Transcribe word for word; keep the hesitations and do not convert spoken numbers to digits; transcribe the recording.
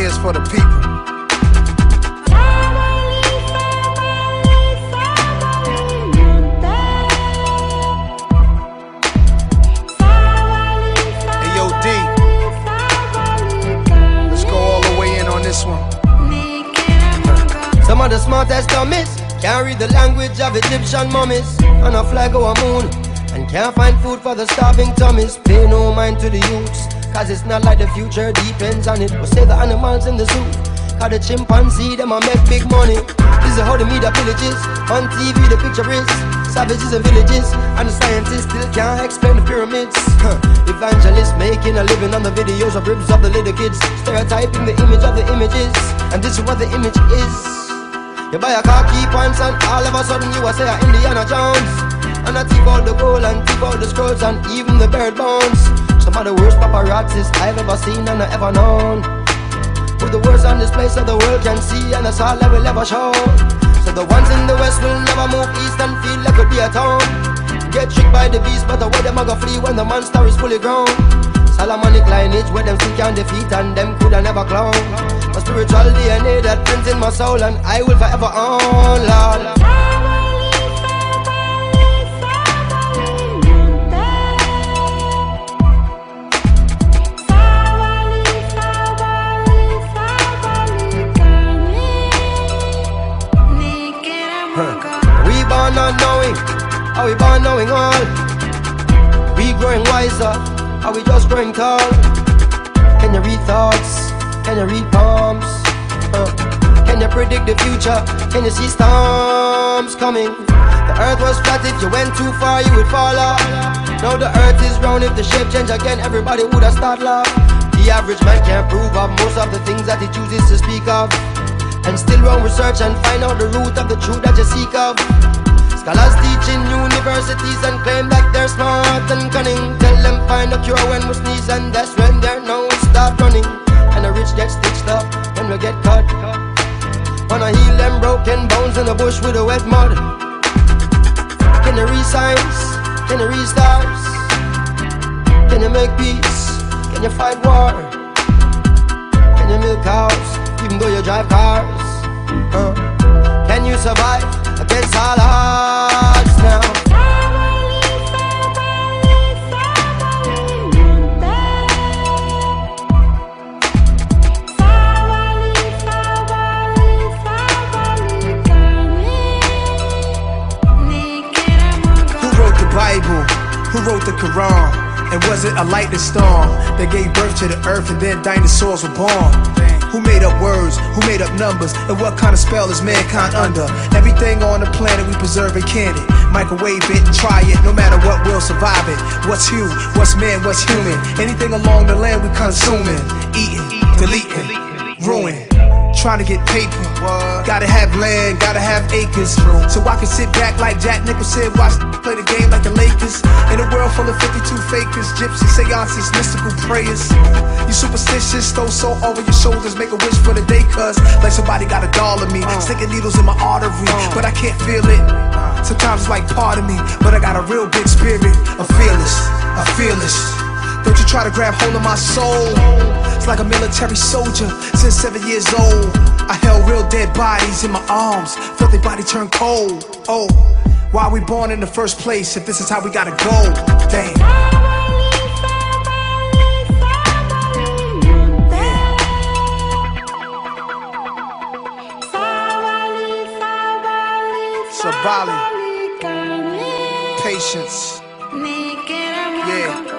is for the people. Some of the smartest dummies can't read the language of Egyptian mummies, and a flag over a moon, and can't find food for the starving tummies. Pay no mind to the youths, cause it's not like the future depends on it. We'll save the animals in the zoo, cause the chimpanzee them a make big money. This is how the media villages, on T V the picture is savages and villages, and the scientists still can't explain the pyramids. Huh. Evangelists making a living on the videos of ribs of the little kids, stereotyping the image of the images, and this is what the image is. You buy a car, key pants, and all of a sudden you are say Indiana Jones, and I take all the gold and take all the scrolls and even the bird bones. Some of the worst paparazzis I've ever seen and I ever known, with the worst on display so the world can see, and that's all I will ever show. So the ones in the west will never move east and feel like it'll be a town. Get tricked by the beast, but the way them a go flee when the monster is fully grown. Solomonic lineage where them still can defeat and them coulda never clown. My spiritual D N A that prints in my soul, and I will forever own, Lord. We born not knowing, are we born knowing all? We growing wiser, are we just growing tall? Can you read thoughts? Can you read palms? Uh, can you predict the future? Can you see storms coming? The earth was flat, if you went too far you would fall off. Now the earth is round, if the shape change again everybody would have start laugh. The average man can't prove of most of the things that he chooses to speak of, and still run research and find out the root of the truth that you seek of. Scholars teach in universities and claim that they're smart and cunning. Tell them find a cure when we sneeze, and that's when their nose start running. And the rich get stitched up when we get cut. Wanna heal them broken bones in the bush with the wet mud. Can you read signs? Can you read stars? Can you make peace? Can you fight war? Can you milk cows even though you drive cars? Uh, can you survive against all odds now? Who wrote the Bible? Who wrote the Quran? And was it a lightning storm that gave birth to the earth and then dinosaurs were born? Who made up words? Who made up numbers? And what kind of spell is mankind under? Everything on the planet we preserve and can it. Microwave it, try it, no matter what, we'll survive it. What's you? What's man? What's human? Anything along the land we consuming, eating, deleting, ruin. Trying to get paper, gotta have land, gotta have acres, so I can sit back like Jack Nicholson, watch play the game like the Lakers. In a world full of fifty-two fakers, gypsy seances, mystical prayers. You superstitious, throw salt over your shoulders, make a wish for the day, cuz like somebody got a doll of me, sticking needles in my artery, but I can't feel it. Sometimes it's like part of me, but I got a real big spirit, a fearless, a fearless. Don't you try to grab hold of my soul. It's like a military soldier since seven years old. I held real dead bodies in my arms, felt their body turn cold. Oh, why are we born in the first place if this is how we gotta go? Damn. Sabali, patience, yeah.